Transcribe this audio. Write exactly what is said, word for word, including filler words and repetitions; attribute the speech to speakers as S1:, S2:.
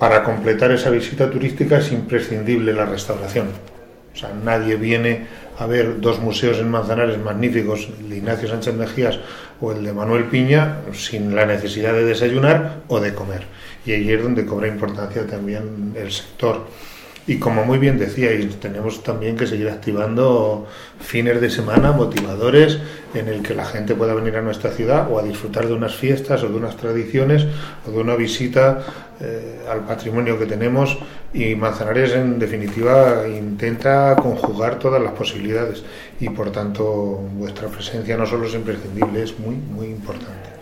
S1: para completar esa visita turística es imprescindible la restauración. O sea, nadie viene a ver dos museos en Manzanares magníficos, el de Ignacio Sánchez Mejías o el de Manuel Piña, sin la necesidad de desayunar o de comer. Y ahí es donde cobra importancia también el sector. Y como muy bien decíais, tenemos también que seguir activando fines de semana motivadores en el que la gente pueda venir a nuestra ciudad o a disfrutar de unas fiestas o de unas tradiciones o de una visita eh, al patrimonio que tenemos. Y Manzanares, en definitiva, intenta conjugar todas las posibilidades y, por tanto, vuestra presencia no solo es imprescindible, es muy, muy importante.